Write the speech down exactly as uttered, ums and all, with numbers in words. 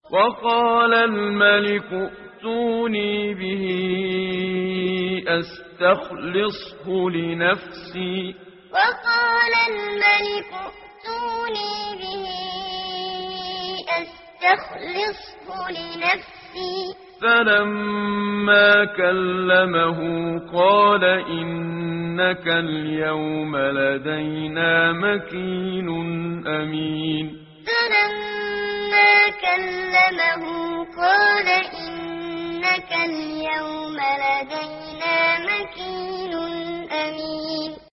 وقال الملك ائتوني به أستخلصه لنفسي وقال الملك ائتوني به أستخلصه لنفسي فلما كلمه قال إنك اليوم لدينا مكين أمين فلما كلمه قال إنك اليوم لدينا مكين أمين